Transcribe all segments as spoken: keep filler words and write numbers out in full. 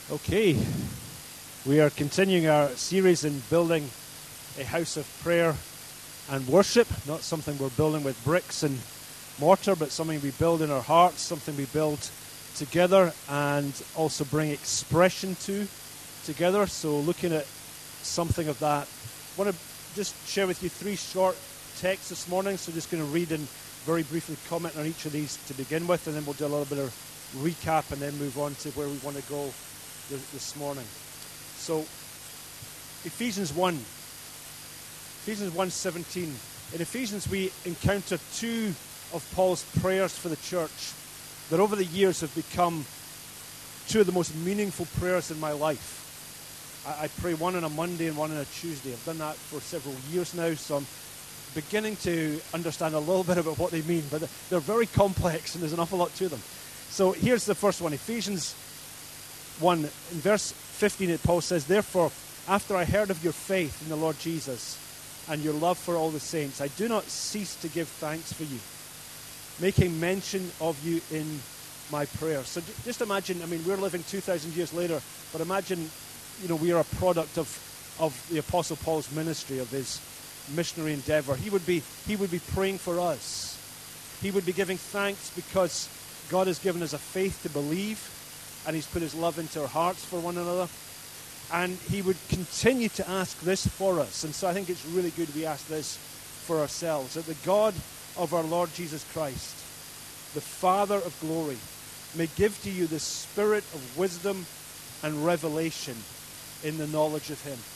Okay, we are continuing our series in building a house of prayer and worship, not something we're building with bricks and mortar, but something we build in our hearts, something we build together and also bring expression to together. So looking at something of that, I want to just share with you three short texts this morning, so just going to read and very briefly comment on each of these to begin with, and then we'll do a little bit of recap and then move on to where we want to go this morning. So, Ephesians one. Ephesians one seventeen. In Ephesians we encounter two of Paul's prayers for the church that over the years have become two of the most meaningful prayers in my life. I, I pray one on a Monday and one on a Tuesday. I've done that for several years now, so I'm beginning to understand a little bit about what they mean, but they're very complex and there's an awful lot to them. So here's the first one, Ephesians one, in verse fifteen, Paul says, "Therefore, after I heard of your faith in the Lord Jesus and your love for all the saints, I do not cease to give thanks for you, making mention of you in my prayers." So just imagine, I mean, we're living two thousand years later, but imagine, you know, we are a product of, of the Apostle Paul's ministry, of his missionary endeavor. He would be, he would be praying for us. He would be giving thanks because God has given us a faith to believe, and he's put his love into our hearts for one another. And he would continue to ask this for us. And so I think it's really good we ask this for ourselves, that the God of our Lord Jesus Christ, the Father of glory, may give to you the spirit of wisdom and revelation in the knowledge of him.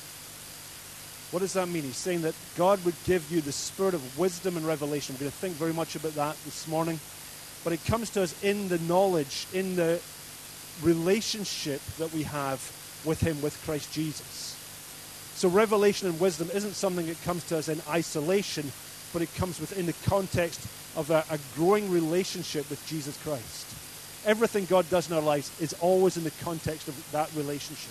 What does that mean? He's saying that God would give you the spirit of wisdom and revelation. We're going to think very much about that this morning. But it comes to us in the knowledge, in the relationship that we have with him, with Christ Jesus. So revelation and wisdom isn't something that comes to us in isolation, but it comes within the context of a, a growing relationship with Jesus Christ. Everything God does in our lives is always in the context of that relationship.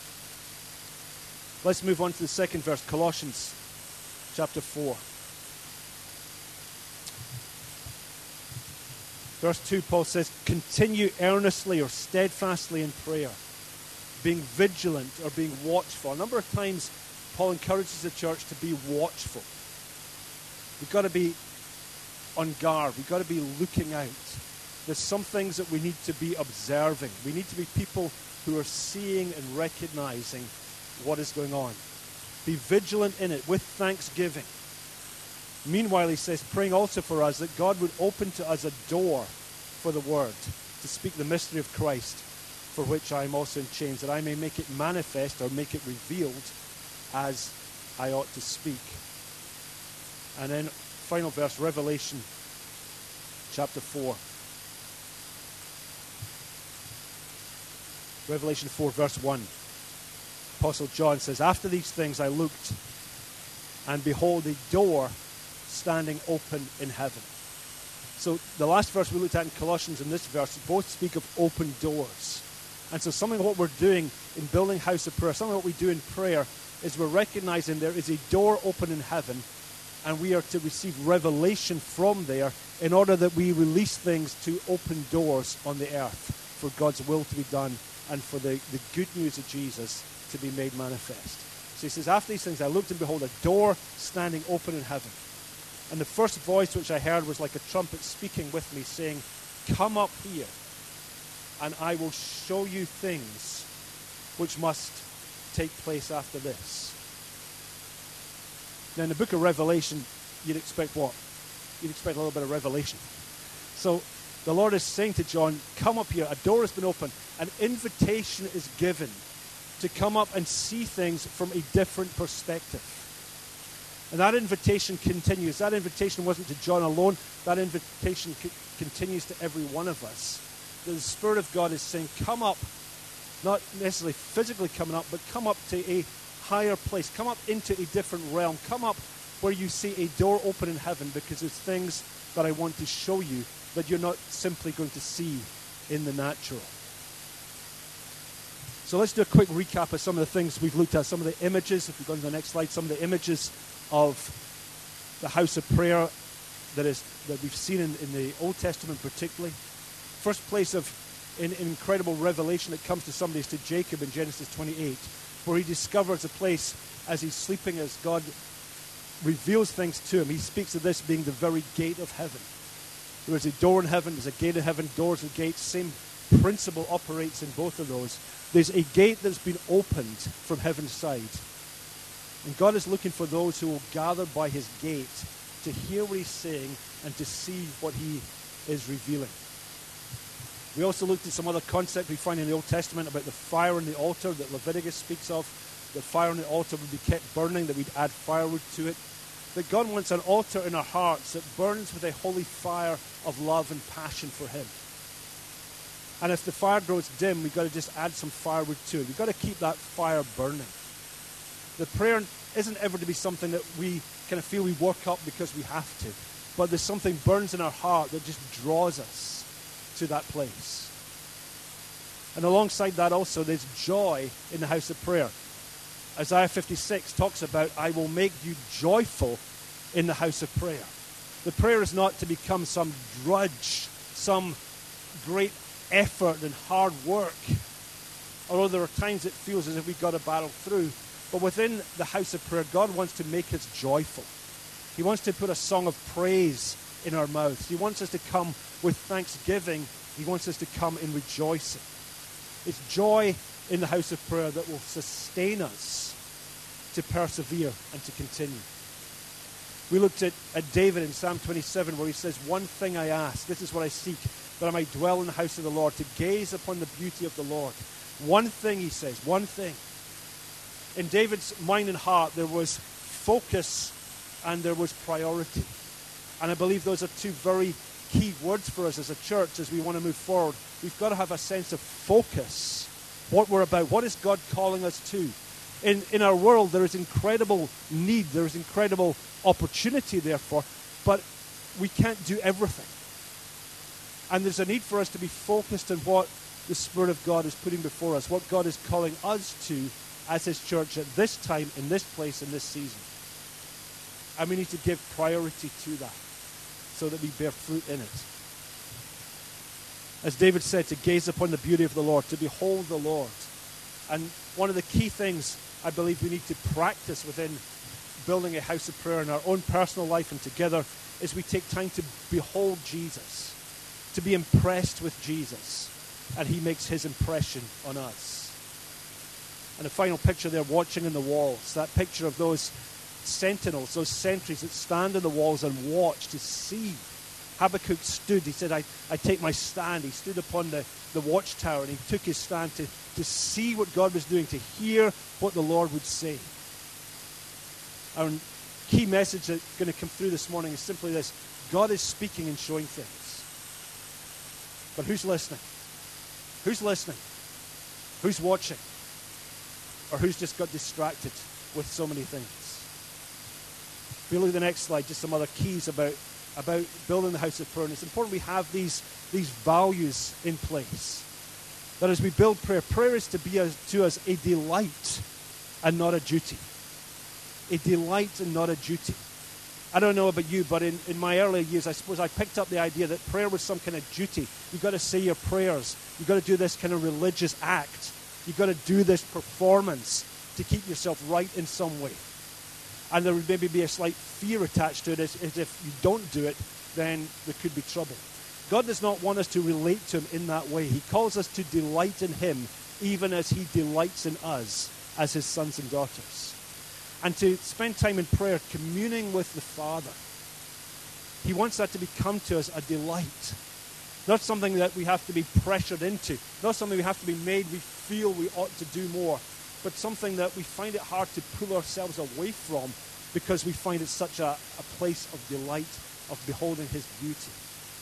Let's move on to the second verse, Colossians chapter four. Verse two, Paul says, "Continue earnestly or steadfastly in prayer, being vigilant or being watchful." A number of times, Paul encourages the church to be watchful. We've got to be on guard. We've got to be looking out. There's some things that we need to be observing. We need to be people who are seeing and recognizing what is going on. Be vigilant in it with thanksgiving. Meanwhile, he says, praying also for us that God would open to us a door for the word, to speak the mystery of Christ, for which I am also in chains, that I may make it manifest or make it revealed as I ought to speak. And then, final verse, Revelation chapter four. Revelation four, verse one. Apostle John says, "After these things I looked, and behold, a door standing open in heaven." So the last verse we looked at in Colossians and this verse both speak of open doors. And so something of what we're doing in building house of prayer, something of what we do in prayer, is we're recognizing there is a door open in heaven, and we are to receive revelation from there in order that we release things to open doors on the earth for God's will to be done and for the, the good news of Jesus to be made manifest. So he says, "After these things I looked, and behold, a door standing open in heaven. And the first voice which I heard was like a trumpet speaking with me, saying, 'Come up here, and I will show you things which must take place after this.'" Now in the book of Revelation, you'd expect what? You'd expect a little bit of revelation. So the Lord is saying to John, "Come up here, a door has been opened, an invitation is given to come up and see things from a different perspective." And that invitation continues. That invitation wasn't to John alone. That invitation c- continues to every one of us. The Spirit of God is saying, come up, not necessarily physically coming up, but come up to a higher place. Come up into a different realm. Come up where you see a door open in heaven, because there's things that I want to show you that you're not simply going to see in the natural. So let's do a quick recap of some of the things we've looked at, some of the images, if we go to the next slide, some of the images of the house of prayer that is that we've seen in, in the Old Testament particularly. First place of in, in incredible revelation that comes to somebody is to Jacob in Genesis twenty-eight, where he discovers a place as he's sleeping, as God reveals things to him. He speaks of this being the very gate of heaven. There is a door in heaven, there's a gate in heaven, doors and gates, same principle operates in both of those. There's a gate that's been opened from heaven's side. And God is looking for those who will gather by his gate to hear what he's saying and to see what he is revealing. We also looked at some other concept we find in the Old Testament about the fire on the altar that Leviticus speaks of. The fire on the altar would be kept burning, that we'd add firewood to it. That God wants an altar in our hearts that burns with a holy fire of love and passion for him. And if the fire grows dim, we've got to just add some firewood to it. We've got to keep that fire burning. The prayer isn't ever to be something that we kind of feel we work up because we have to. But there's something burns in our heart that just draws us to that place. And alongside that also, there's joy in the house of prayer. Isaiah fifty-six talks about, I will make you joyful in the house of prayer. The prayer is not to become some drudge, some great effort and hard work. Although there are times it feels as if we've got to battle through. But within the house of prayer, God wants to make us joyful. He wants to put a song of praise in our mouths. He wants us to come with thanksgiving. He wants us to come in rejoicing. It's joy in the house of prayer that will sustain us to persevere and to continue. We looked at, at David in Psalm twenty-seven, where he says, one thing I ask, this is what I seek, that I might dwell in the house of the Lord, to gaze upon the beauty of the Lord. One thing, he says, one thing. In David's mind and heart, there was focus and there was priority. And I believe those are two very key words for us as a church as we want to move forward. We've got to have a sense of focus, what we're about. What is God calling us to? In, in our world, there is incredible need. There is incredible opportunity, therefore, but we can't do everything. And there's a need for us to be focused on what the Spirit of God is putting before us, what God is calling us to as his church at this time, in this place, in this season. And we need to give priority to that so that we bear fruit in it. As David said, to gaze upon the beauty of the Lord, to behold the Lord. And one of the key things I believe we need to practice within building a house of prayer in our own personal life and together is we take time to behold Jesus, to be impressed with Jesus, and he makes his impression on us. And the final picture there, watching in the walls, that picture of those sentinels, those sentries that stand on the walls and watch to see. Habakkuk stood, he said, I, I take my stand. He stood upon the, the watchtower and he took his stand to, to see what God was doing, to hear what the Lord would say. Our key message that's going to come through this morning is simply this: God is speaking and showing things. But who's listening? Who's listening? Who's watching? Or who's just got distracted with so many things? If you look at the next slide, just some other keys about, about building the house of prayer. And it's important we have these, these values in place. That as we build prayer, prayer is to be a, to us a delight and not a duty. A delight and not a duty. I don't know about you, but in, in my earlier years, I suppose I picked up the idea that prayer was some kind of duty. You've got to say your prayers. You've got to do this kind of religious act. You've got to do this performance to keep yourself right in some way. And there would maybe be a slight fear attached to it, as, as if you don't do it, then there could be trouble. God does not want us to relate to him in that way. He calls us to delight in him, even as he delights in us as his sons and daughters. And to spend time in prayer, communing with the Father. He wants that to become to us a delight. Not something that we have to be pressured into. Not something we have to be made we feel we ought to do more. But something that we find it hard to pull ourselves away from because we find it such a, a place of delight, of beholding his beauty.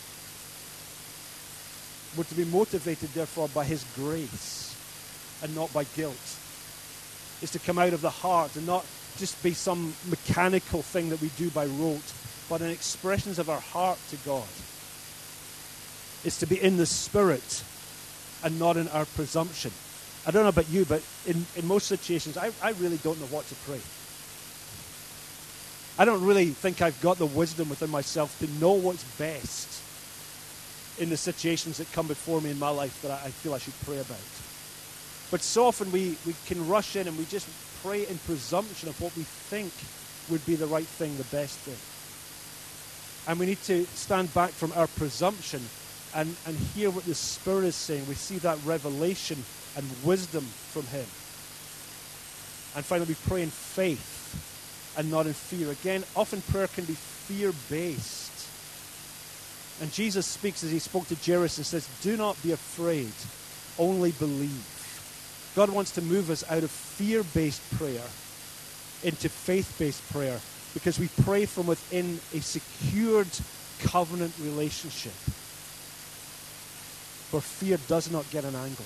We're to be motivated, therefore, by his grace and not by guilt. It's to come out of the heart and not just be some mechanical thing that we do by rote, but an expressions of our heart to God. It's to be in the Spirit and not in our presumption. I don't know about you, but in, in most situations, I, I really don't know what to pray. I don't really think I've got the wisdom within myself to know what's best. in the situations that come before me in my life that I, I feel I should pray about. But so often we, we can rush in and we just pray in presumption of what we think would be the right thing, the best thing. And we need to stand back from our presumption and, and hear what the Spirit is saying. We see that revelation and wisdom from him. And finally, we pray in faith and not in fear. Again, often prayer can be fear-based. And Jesus speaks as he spoke to Jairus and says, do not be afraid, only believe. God wants to move us out of fear-based prayer into faith-based prayer because we pray from within a secured covenant relationship where fear does not get an angle.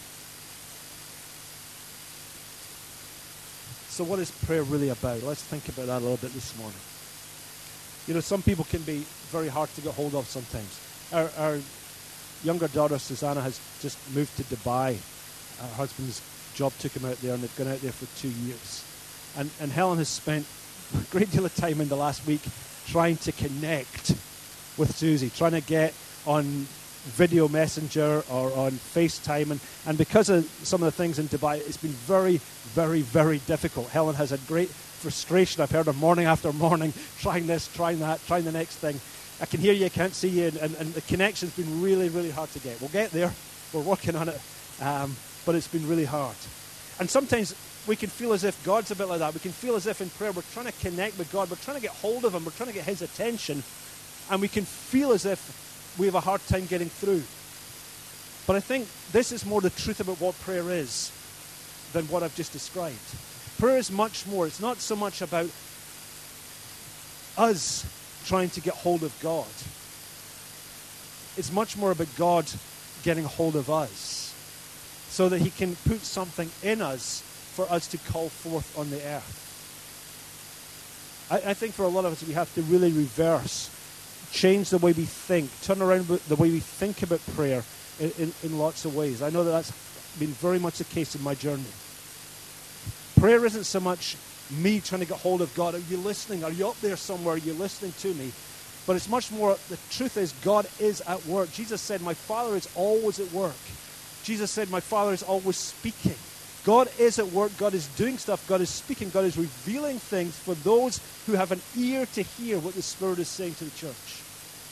So what is prayer really about? Let's think about that a little bit this morning. You know, some people can be very hard to get hold of sometimes. Our, our younger daughter, Susanna, has just moved to Dubai. Her husband's job took him out there, and they've gone out there for two years. And, and Helen has spent a great deal of time in the last week trying to connect with Susie, trying to get on video messenger or on FaceTime. And, and because of some of the things in Dubai, it's been very, very, very difficult. Helen has had great frustration. I've heard her morning after morning trying this, trying that, trying the next thing. I can hear you, I can't see you, and, and, and the connection's been really, really hard to get. We'll get there. We're working on it. Um, but it's been really hard. And sometimes we can feel as if God's a bit like that. We can feel as if in prayer we're trying to connect with God. We're trying to get hold of him. We're trying to get his attention. And we can feel as if we have a hard time getting through. But I think this is more the truth about what prayer is than what I've just described. Prayer is much more. It's not so much about us trying to get hold of God. It's much more about God getting hold of us, so that he can put something in us for us to call forth on the earth. I, I think for a lot of us, we have to really reverse, change the way we think, turn around the way we think about prayer in, in, in lots of ways. I know that that's been very much the case in my journey. Prayer isn't so much me trying to get hold of God. Are you listening? Are you up there somewhere? Are you listening to me? But it's much more, the truth is, God is at work. Jesus said, my Father is always at work. Jesus said, my Father is always speaking. God is at work. God is doing stuff. God is speaking. God is revealing things for those who have an ear to hear what the Spirit is saying to the church.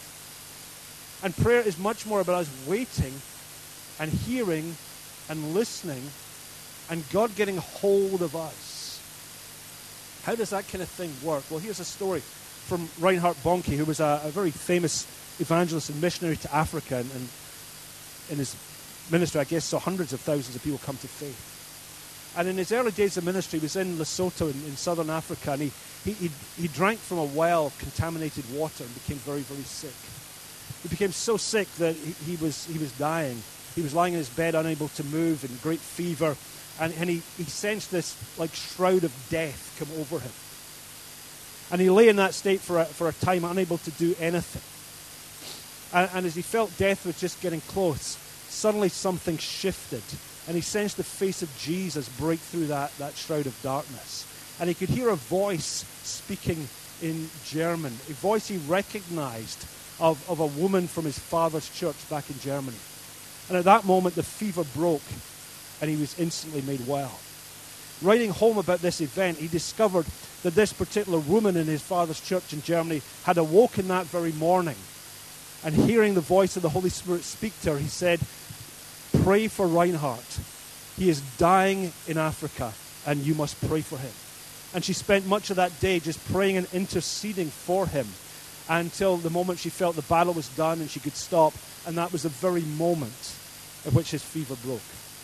And prayer is much more about us waiting and hearing and listening and God getting hold of us. How does that kind of thing work? Well, here's a story from Reinhard Bonnke, who was a, a very famous evangelist and missionary to Africa, and, and in his ministry, I guess, saw hundreds of thousands of people come to faith. And in his early days of ministry, he was in Lesotho in, in southern Africa, and he, he, he, he drank from a well of contaminated water and became very, very sick. He became so sick that he, he was he was dying. He was lying in his bed, unable to move, in great fever, and, and he, he sensed this like shroud of death come over him. And he lay in that state for a, for a time, unable to do anything. And, and as he felt death was just getting close, suddenly something shifted, and he sensed the face of Jesus break through that, that shroud of darkness. And he could hear a voice speaking in German, a voice he recognized of, of a woman from his father's church back in Germany. And at that moment, the fever broke, and he was instantly made well. Writing home about this event, he discovered that this particular woman in his father's church in Germany had awoken that very morning. And hearing the voice of the Holy Spirit speak to her, he said, pray for Reinhard. He is dying in Africa, and you must pray for him. And she spent much of that day just praying and interceding for him until the moment she felt the battle was done and she could stop. And that was the very moment at which his fever broke.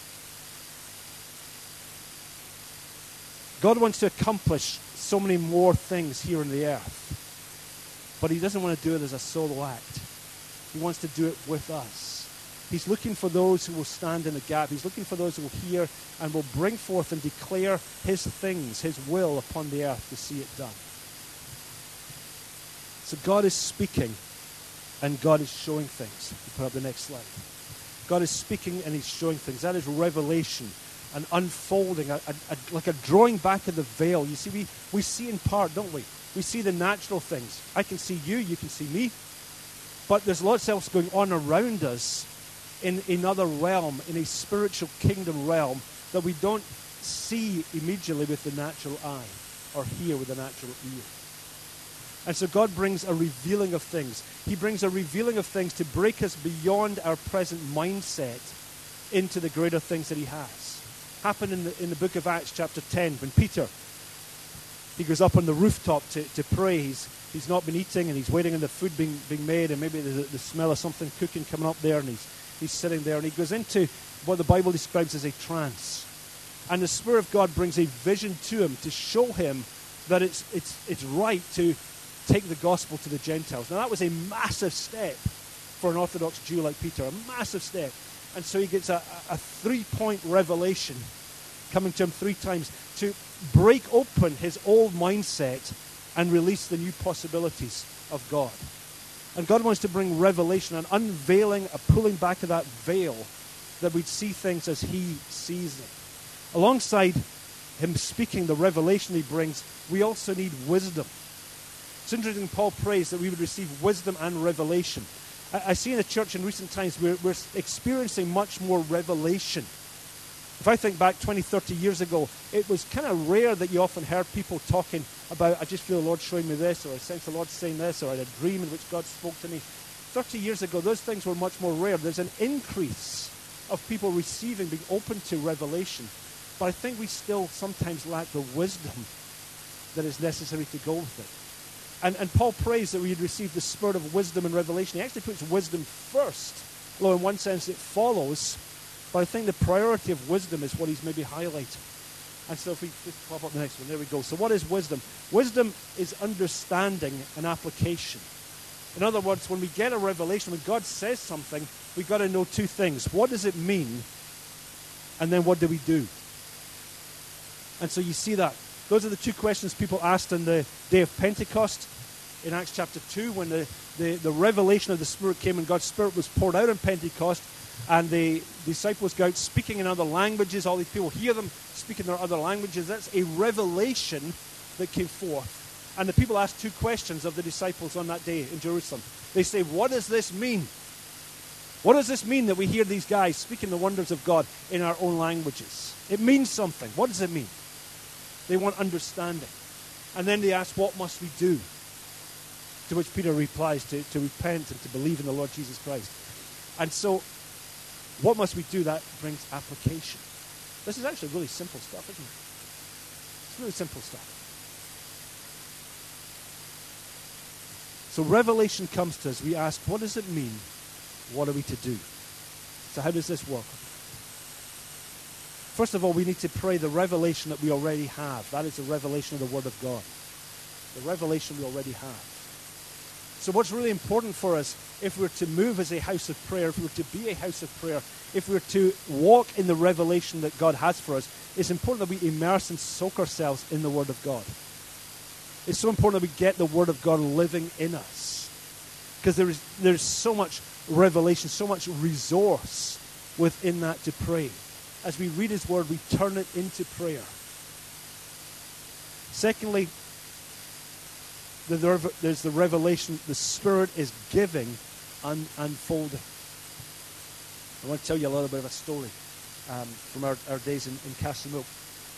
God wants to accomplish so many more things here on the earth, but he doesn't want to do it as a solo act. He wants to do it with us. He's looking for those who will stand in the gap. He's looking for those who will hear and will bring forth and declare his things, his will upon the earth to see it done. So God is speaking and God is showing things. You put up the next slide. God is speaking and he's showing things. That is revelation, an unfolding, a, a, a, like a drawing back of the veil. You see, we, we see in part, don't we? We see the natural things. I can see you, you can see me. But there's lots else going on around us in another realm, in a spiritual kingdom realm, that we don't see immediately with the natural eye or hear with the natural ear. And so God brings a revealing of things. He brings a revealing of things to break us beyond our present mindset into the greater things that he has. Happened in the, in the book of Acts chapter ten when Peter, he goes up on the rooftop to, to pray. He's, he's not been eating and he's waiting on the food being, being made, and maybe the, the smell of something cooking coming up there, and he's, he's sitting there and he goes into what the Bible describes as a trance. And the Spirit of God brings a vision to him to show him that it's, it's, it's right to take the gospel to the Gentiles. Now that was a massive step for an Orthodox Jew like Peter, a massive step. And so he gets a, a three-point revelation coming to him three times to break open his old mindset and release the new possibilities of God. And God wants to bring revelation, an unveiling, a pulling back of that veil, that we'd see things as he sees them. Alongside him speaking the revelation he brings, we also need wisdom. It's interesting, Paul prays that we would receive wisdom and revelation. I, I see in the church in recent times we're, we're experiencing much more revelation. If I think back twenty, thirty years ago, it was kind of rare that you often heard people talking about, I just feel the Lord showing me this, or I sense the Lord saying this, or I had a dream in which God spoke to me. thirty years ago, those things were much more rare. There's an increase of people receiving, being open to revelation. But I think we still sometimes lack the wisdom that is necessary to go with it. And, and Paul prays that we would receive the spirit of wisdom and revelation. He actually puts wisdom first, although in one sense it follows. But I think the priority of wisdom is what he's maybe highlighting. And so if we just pop up the next one, there we go. So what is wisdom? Wisdom is understanding and application. In other words, when we get a revelation, when God says something, we've got to know two things. What does it mean? And then what do we do? And so you see that. Those are the two questions people asked on the day of Pentecost in Acts chapter two, when the, the, the revelation of the Spirit came and God's Spirit was poured out on Pentecost, and the disciples go out speaking in other languages. All these people hear them speaking their other languages. That's a revelation that came forth. And the people asked two questions of the disciples on that day in Jerusalem. They say, what does this mean? What does this mean that we hear these guys speaking the wonders of God in our own languages? It means something. What does it mean? They want understanding. And then they ask, what must we do? To which Peter replies, to, to repent and to believe in the Lord Jesus Christ. And so, what must we do? That brings application. This is actually really simple stuff, isn't it? It's really simple stuff. So revelation comes to us. We ask, what does it mean? What are we to do? So how does this work? First of all, we need to pray the revelation that we already have. That is the revelation of the Word of God. The revelation we already have. So what's really important for us, if we're to move as a house of prayer, if we're to be a house of prayer, if we're to walk in the revelation that God has for us, it's important that we immerse and soak ourselves in the Word of God. It's so important that we get the Word of God living in us. Because there is there's so much revelation, so much resource within that to pray. As we read His Word, we turn it into prayer. Secondly, there's the revelation the Spirit is giving and unfolding. I want to tell you a little bit of a story um, from our, our days in, in Castlemilk.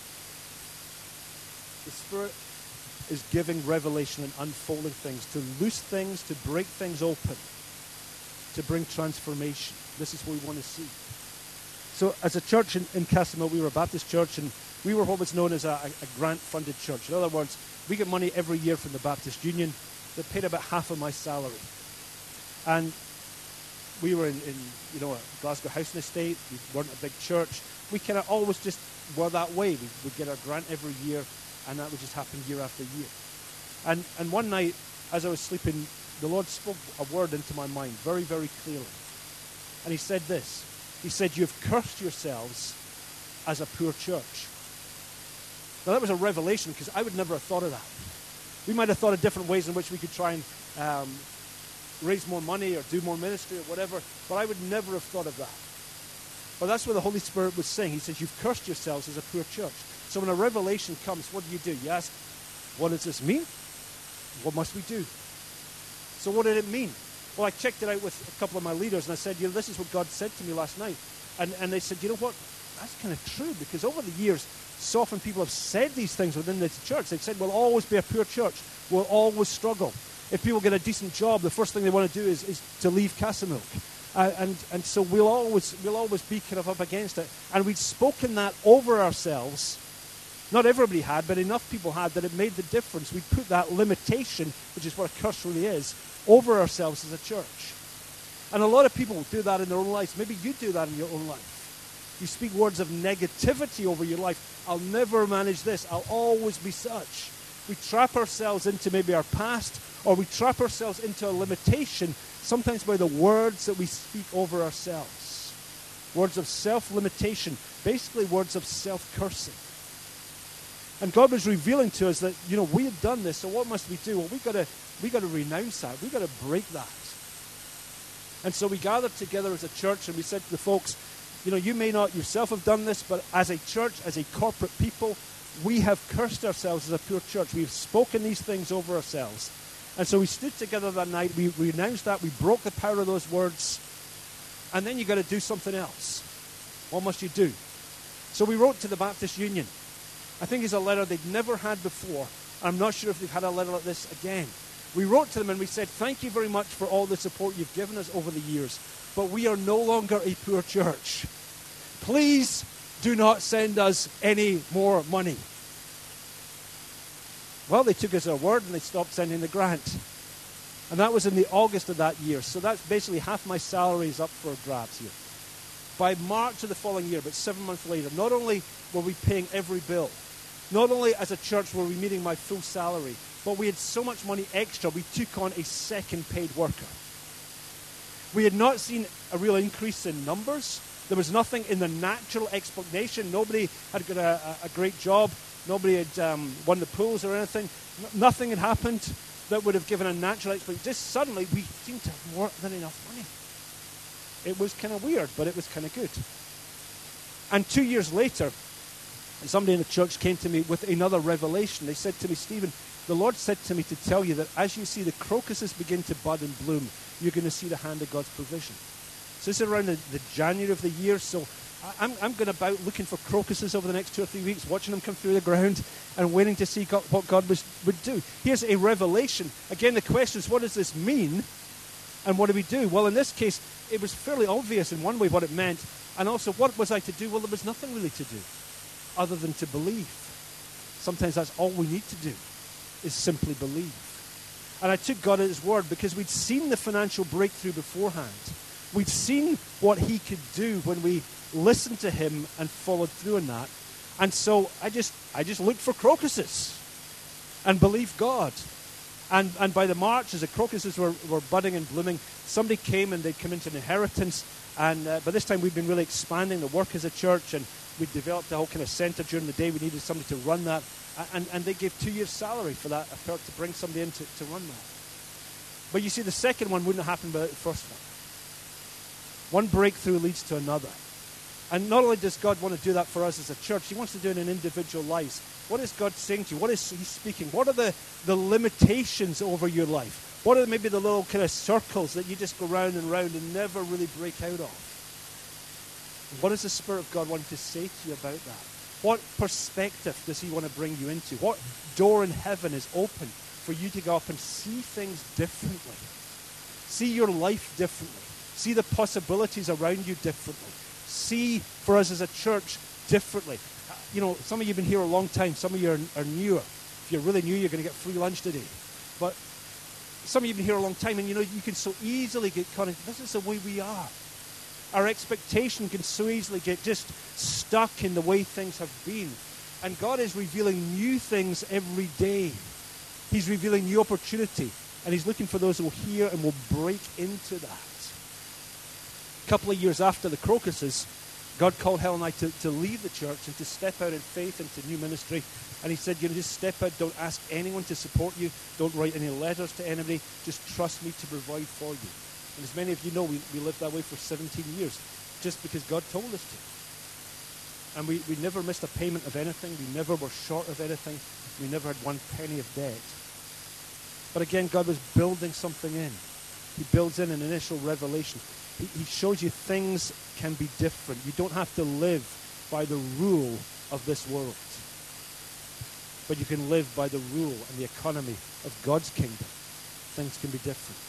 The Spirit is giving revelation and unfolding things, to loose things, to break things open, to bring transformation. This is what we want to see. So as a church in, in Castlemilk, we were a Baptist church, and we were what was known as a, a grant-funded church. In other words, we get money every year from the Baptist Union that paid about half of my salary. And we were in, in you know, a Glasgow housing estate. We weren't a big church. We kind of always just were that way. We would get our grant every year, and that would just happen year after year. And and one night, as I was sleeping, the Lord spoke a word into my mind very, very clearly. And He said this. He said, "You've cursed yourselves as a poor church." Now that was a revelation, because I would never have thought of that. We might have thought of different ways in which we could try and um, raise more money or do more ministry or whatever, but I would never have thought of that. But that's what the Holy Spirit was saying. He says, you've cursed yourselves as a poor church. So when a revelation comes, what do you do? You ask, what does this mean? What must we do? So what did it mean? Well, I checked it out with a couple of my leaders, and I said, you know, this is what God said to me last night. And, and they said, you know what, that's kind of true, because over the years, so often people have said these things within the church. They've said, we'll always be a poor church. We'll always struggle. If people get a decent job, the first thing they want to do is, is to leave Castlemilk. Uh, and, and so we'll always, we'll always be kind of up against it. And we'd spoken that over ourselves. Not everybody had, but enough people had that it made the difference. We put that limitation, which is what a curse really is, over ourselves as a church. And a lot of people do that in their own lives. Maybe you do that in your own life. You speak words of negativity over your life. I'll never manage this. I'll always be such. We trap ourselves into maybe our past, or we trap ourselves into a limitation, sometimes by the words that we speak over ourselves. Words of self-limitation, basically words of self-cursing. And God was revealing to us that, you know, we had done this, so what must we do? Well, we've got to, we got to renounce that. We've got to break that. And so we gathered together as a church, and we said to the folks, you know, you may not yourself have done this, but as a church, as a corporate people, we have cursed ourselves as a poor church. We've spoken these things over ourselves. And so we stood together that night, we, we renounced that, we broke the power of those words, and then you've got to do something else. What must you do? So we wrote to the Baptist Union. I think it's a letter they'd never had before. I'm not sure if they've had a letter like this again. We wrote to them and we said, thank you very much for all the support you've given us over the years, but we are no longer a poor church. Please do not send us any more money. Well, they took us at our word and they stopped sending the grant. And that was in the August of that year. So that's basically half my salary is up for grabs here. By March of the following year, about seven months later, not only were we paying every bill, not only as a church were we meeting my full salary, but we had so much money extra, we took on a second paid worker. We had not seen a real increase in numbers. There was nothing in the natural explanation. Nobody had got a, a great job. Nobody had um, won the pools or anything. N- nothing had happened that would have given a natural explanation. Just suddenly, we seemed to have more than enough money. It was kind of weird, but it was kind of good. And two years later, somebody in the church came to me with another revelation. They said to me, Stephen, the Lord said to me to tell you that as you see the crocuses begin to bud and bloom, you're going to see the hand of God's provision. So this is around the, the January of the year, so I'm, I'm going about looking for crocuses over the next two or three weeks, watching them come through the ground and waiting to see God, what God was, would do. Here's a revelation. Again, the question is, what does this mean? And what do we do? Well, in this case, it was fairly obvious in one way what it meant. And also, what was I to do? Well, there was nothing really to do other than to believe. Sometimes that's all we need to do, is simply believe. And I took God at his word because we'd seen the financial breakthrough beforehand. We'd seen what he could do when we listened to him and followed through on that. And so I just I just looked for crocuses and believed God. And and by the March, as the crocuses were, were budding and blooming, somebody came and they'd come into an inheritance. And uh, by this time, we'd been really expanding the work as a church, and we'd developed a whole kind of center during the day. We needed somebody to run that. And, and they gave two years' salary for that effort to bring somebody in to, to run that. But you see, the second one wouldn't have happened without the first one. One breakthrough leads to another. And not only does God want to do that for us as a church, he wants to do it in individual lives. What is God saying to you? What is he speaking? What are the, the limitations over your life? What are maybe the little kind of circles that you just go round and round and never really break out of? What does the Spirit of God want to say to you about that? What perspective does he want to bring you into? What door in heaven is open for you to go up and see things differently? See your life differently. See the possibilities around you differently. See, for us as a church, differently. You know, some of you have been here a long time. Some of you are, are newer. If you're really new, you're going to get free lunch today. But some of you have been here a long time, and you know, you can so easily get caught in, this is the way we are. Our expectation can so easily get just stuck in the way things have been. And God is revealing new things every day. He's revealing new opportunity. And he's looking for those who will hear and will break into that. A couple of years after the crocuses, God called Helen and I to, to leave the church and to step out in faith into new ministry. And he said, you know, just step out. Don't ask anyone to support you. Don't write any letters to anybody. Just trust me to provide for you. And as many of you know, we, we lived that way for seventeen years, just because God told us to. And we, we never missed a payment of anything. We never were short of anything. We never had one penny of debt. But again, God was building something in. He builds in an initial revelation. He, he shows you things can be different. You don't have to live by the rule of this world, but you can live by the rule and the economy of God's kingdom. Things can be different.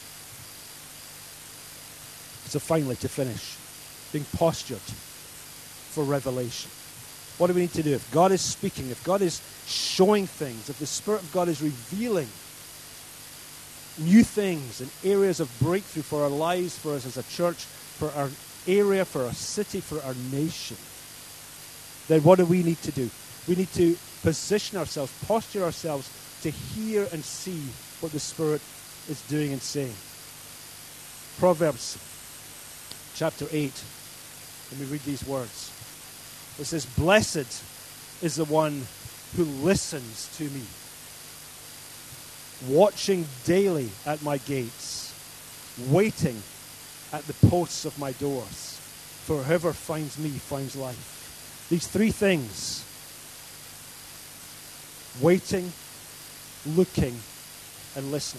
So finally, to finish, being postured for revelation. What do we need to do? If God is speaking, if God is showing things, if the Spirit of God is revealing new things and areas of breakthrough for our lives, for us as a church, for our area, for our city, for our nation, then what do we need to do? We need to position ourselves, posture ourselves to hear and see what the Spirit is doing and saying. Proverbs chapter eight. Let me read these words. It says, "Blessed is the one who listens to me, watching daily at my gates, waiting at the posts of my doors. For whoever finds me finds life." These three things: waiting, looking, and listening.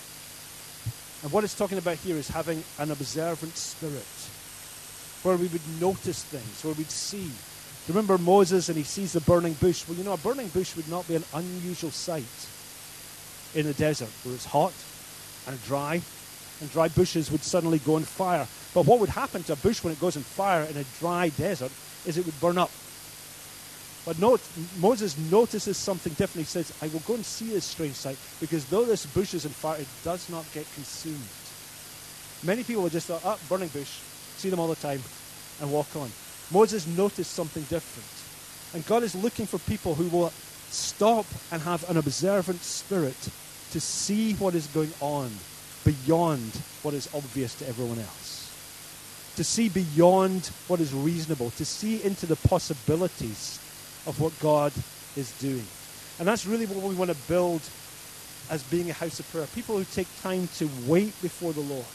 And what it's talking about here is having an observant spirit, where we would notice things, where we'd see. Remember Moses, and he sees the burning bush. Well, you know, a burning bush would not be an unusual sight in the desert, where it's hot and dry, and dry bushes would suddenly go on fire. But what would happen to a bush when it goes on fire in a dry desert is it would burn up. But note, Moses notices something different. He says, "I will go and see this strange sight, because though this bush is on fire, it does not get consumed." Many people would just thought, "Ah, burning bush, see them all the time," and walk on. Moses noticed something different. And God is looking for people who will stop and have an observant spirit to see what is going on beyond what is obvious to everyone else. To see beyond what is reasonable. To see into the possibilities of what God is doing. And that's really what we want to build as being a house of prayer. People who take time to wait before the Lord.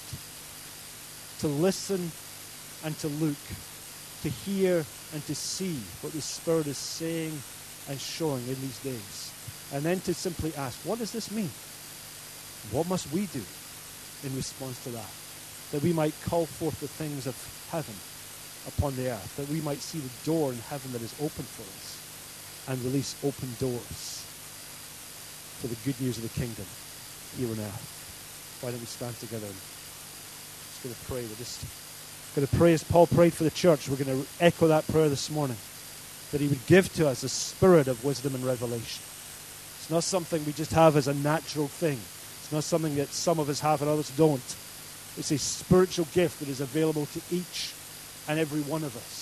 To listen and to look. To hear and to see what the Spirit is saying and showing in these days. And then to simply ask, what does this mean? What must we do in response to that? That we might call forth the things of heaven upon the earth. That we might see the door in heaven that is open for us and release open doors for the good news of the kingdom here on earth. Why don't we stand together and just going to pray. We're just going to pray as Paul prayed for the church. We're going to echo that prayer this morning, that he would give to us a spirit of wisdom and revelation. It's not something we just have as a natural thing. It's not something that some of us have and others don't. It's a spiritual gift that is available to each and every one of us,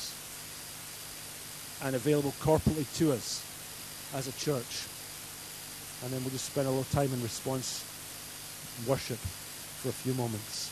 and available corporately to us as a church. And then we'll just spend a little time in response and worship for a few moments.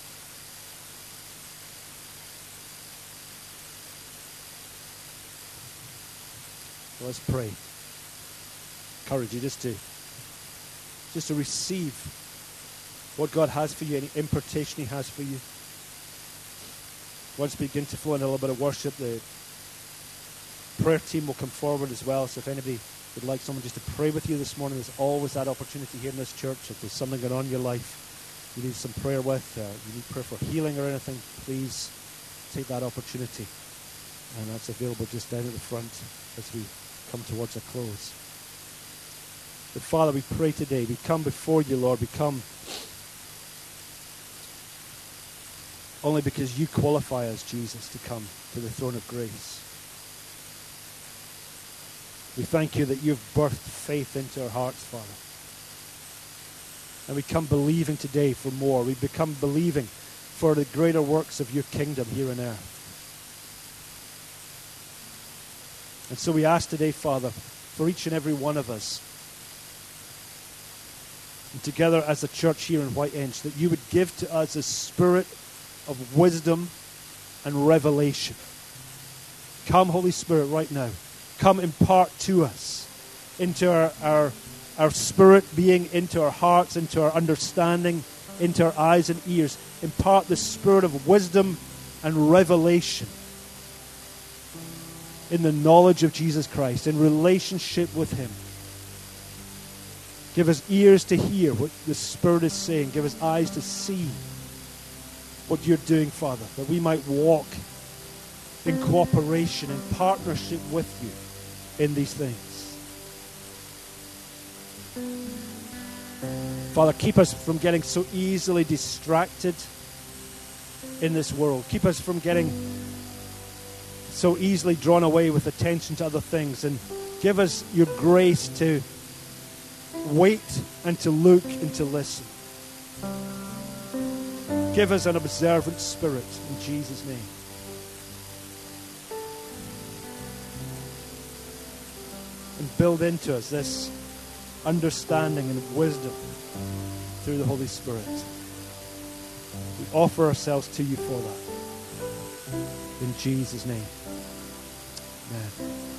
So let's pray. Encourage you just to just to receive what God has for you, any impartation he has for you. Once we begin to flow in a little bit of worship, the prayer team will come forward as well. So if anybody would like someone just to pray with you this morning, there's always that opportunity here in this church. If there's something going on in your life you need some prayer with, uh, you need prayer for healing or anything, please take that opportunity. And that's available just down at the front as we come towards a close. But Father, we pray today, we come before you, Lord, we come only because you qualify us, Jesus, to come to the throne of grace. We thank you that you've birthed faith into our hearts, Father. And we come believing today for more. We become believing for the greater works of your kingdom here on earth. And so we ask today, Father, for each and every one of us, and together as a church here in White Inch, that you would give to us a spirit of wisdom and revelation. Come, Holy Spirit, right now. Come impart to us, into our, our, our spirit being, into our hearts, into our understanding, into our eyes and ears. Impart the spirit of wisdom and revelation in the knowledge of Jesus Christ, in relationship with him. Give us ears to hear what the Spirit is saying. Give us eyes to see what you're doing, Father, that we might walk in cooperation, in partnership with you in these things. Father, keep us from getting so easily distracted in this world. Keep us from getting so easily drawn away with attention to other things, and give us your grace to wait and to look and to listen. Give us an observant spirit in Jesus' name. And build into us this understanding and wisdom through the Holy Spirit. We offer ourselves to you for that. In Jesus' name. Amen.